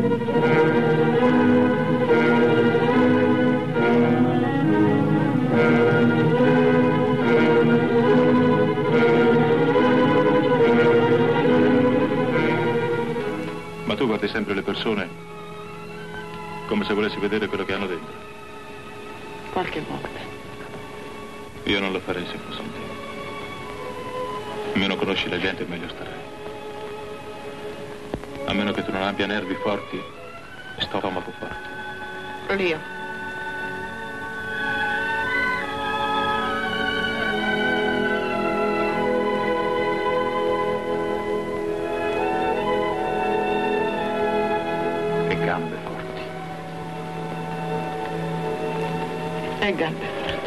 Ma tu guardi sempre le persone come se volessi vedere quello che hanno dentro. Qualche volta. Io non lo farei se fossi te. Meno conosci la gente, meglio starai. A meno che tu non abbia nervi forti e stomaco forte. Io. E gambe forti. E gambe forti.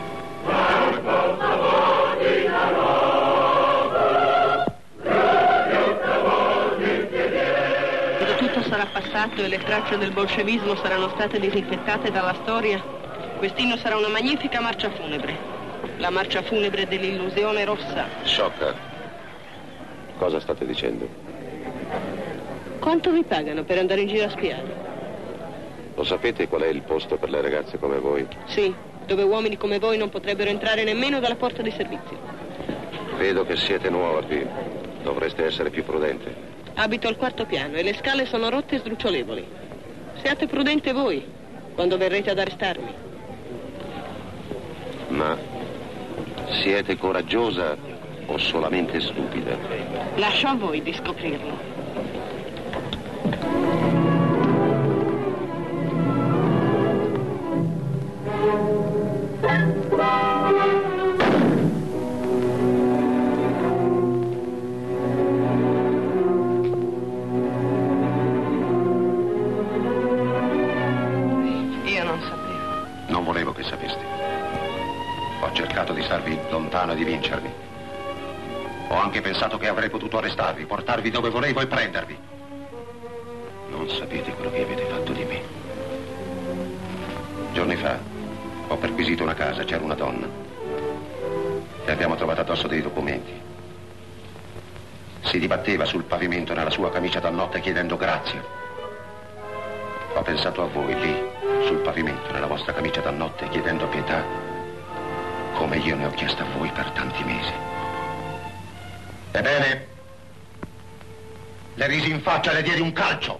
Sarà passato e le tracce del bolscevismo saranno state disinfettate dalla storia, quest'inno sarà una magnifica marcia funebre. La marcia funebre dell'illusione rossa. Sciocca. Cosa state dicendo? Quanto vi pagano per andare in giro a spiare? Lo sapete qual è il posto per le ragazze come voi? Sì, dove uomini come voi non potrebbero entrare nemmeno dalla porta di servizio. Vedo che siete nuova qui. Dovreste essere più prudente. Abito al 4º piano e le scale sono rotte e sdrucciolevoli. Siate prudente voi quando verrete ad arrestarmi. Ma siete coraggiosa o solamente stupida? Lascio a voi di scoprirlo. Lontano di vincermi. Ho anche pensato che avrei potuto arrestarvi, portarvi dove volevo e prendervi. Non sapete quello che avete fatto di me. Giorni fa ho perquisito una casa, c'era una donna. E abbiamo trovato addosso dei documenti. Si dibatteva sul pavimento nella sua camicia da notte chiedendo grazia. Ho pensato a voi lì, sul pavimento, nella vostra camicia da notte, chiedendo pietà. Come io ne ho chiesto a voi per tanti mesi. Ebbene, le risi in faccia e le diedi un calcio.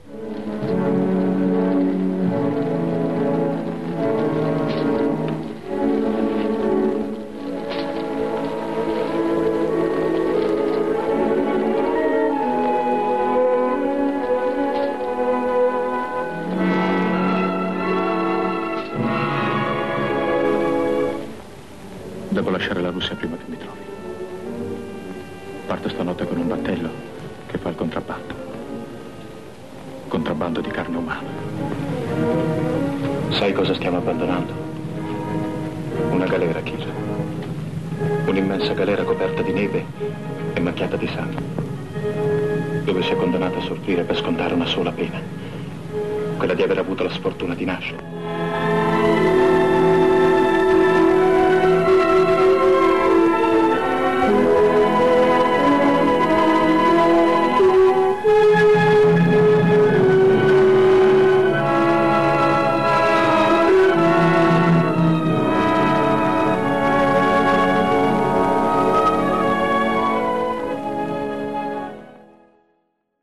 Devo lasciare la Russia prima che mi trovi. Parto stanotte con un battello che fa il contrabbando. Contrabbando di carne umana. Sai cosa stiamo abbandonando? Una galera, Kira. Un'immensa galera coperta di neve e macchiata di sangue. Dove si è condannato a soffrire per scontare una sola pena. Quella di aver avuto la sfortuna di nascere.